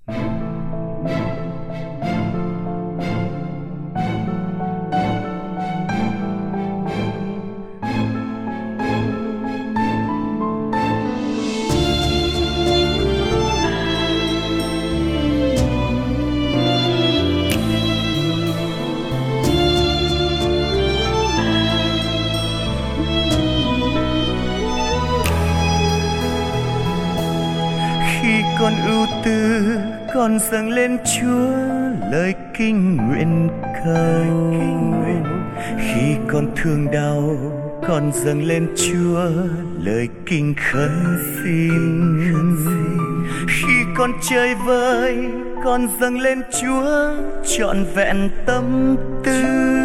Con ưu tư, con dâng lên Chúa lời kinh nguyện cầu. Khi con thương đau, con dâng lên Chúa lời kinh khấn xin. Khi con chơi vơi, con dâng lên Chúa trọn vẹn tâm tư.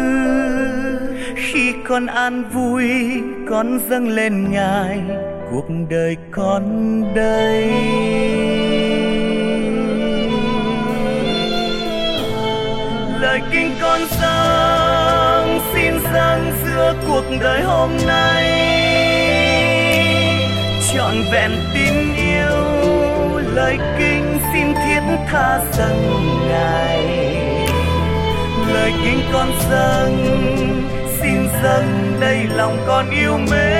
Khi con an vui, con dâng lên Ngài cuộc đời con đây. Lời kinh con dâng, xin dâng giữa cuộc đời hôm nay, trọn vẹn tin yêu. Lời kinh xin thiết tha dâng Ngài. Lời kinh con dâng, xin dâng đây lòng con yêu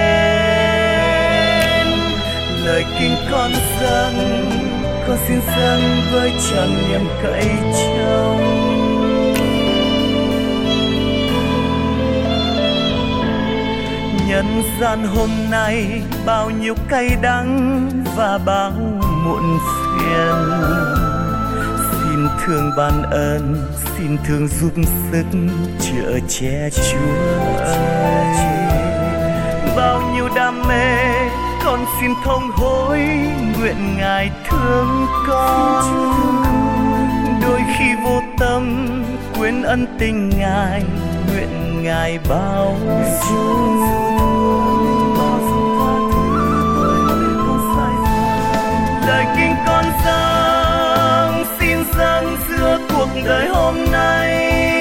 mến. Lời kinh con dâng, con xin dâng với trọn niềm cậy trông. Nhân gian hôm nay bao nhiêu cay đắng và bao muộn phiền. Xin thương ban ơn, xin thương giúp sức chở che Chúa ơi. Bao nhiêu đam mê con xin thông hối, nguyện Ngài thương con. Đôi khi vô tâm quên ân tình Ngài, nguyện Ngài bao dung. Lời kinh con dâng, xin dâng giữa cuộc đời hôm nay,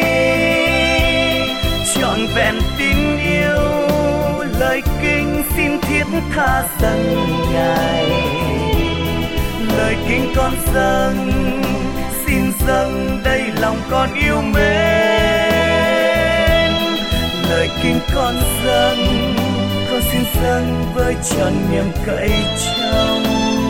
trọn vẹn tin yêu. Lời kinh xin thiết tha dâng Ngài. Lời kinh con dâng, xin dâng đây lòng con yêu mến. Lời kinh con dâng, con xin dâng với trọn niềm cậy trông.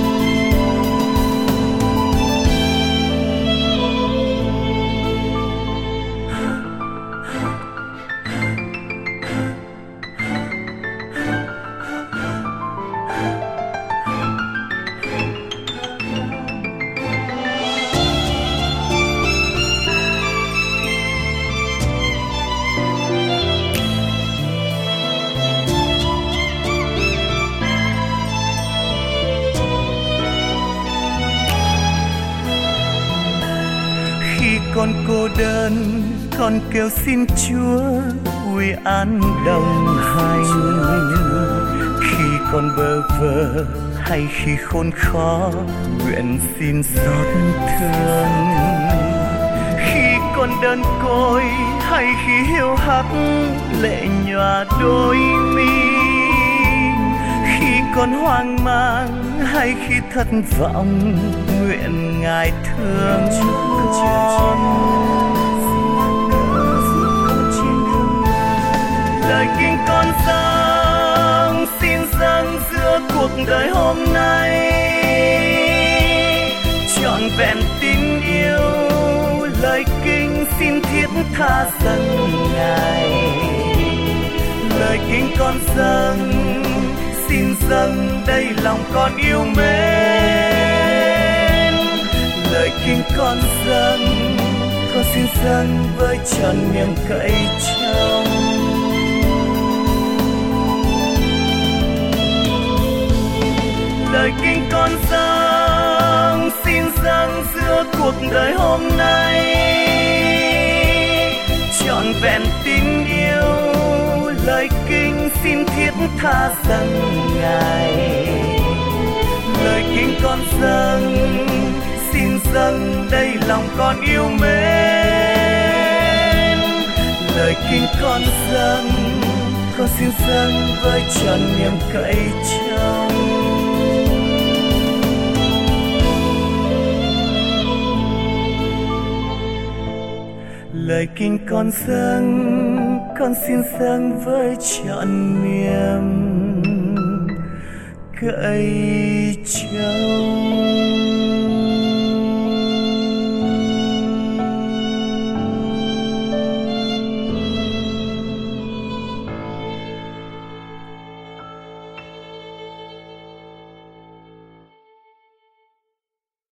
Con cô đơn, con kêu xin Chúa ui an đồng hành. Khi con bơ vơ hay khi khốn khó, nguyện xin xót thương. Khi con đơn côi hay khi hiu hắt, lệ nhòa đôi mi. Khi con hoang mang hay khi thất vọng, nguyện Ngài thương con. Lời kinh con dâng, xin dâng giữa cuộc đời hôm nay, trọn vẹn tin yêu. Lời kinh xin thiết tha dâng Ngài. Lời kinh con dâng, xin dâng đây lòng con yêu mến. Lời kinh con dâng, con xin dâng với trọn niềm cậy trông. Lời kinh con dâng, xin dâng giữa cuộc đời hôm nay, trọn vẹn tin yêu. Lời kinh xin thiết tha dâng Ngài. Lời kinh con dâng, xin dâng đây lòng con yêu mến. Lời kinh con dâng, con xin dâng với trọn niềm cậy trông. lời kinh con xin dâng với trọn niềm cây trồng.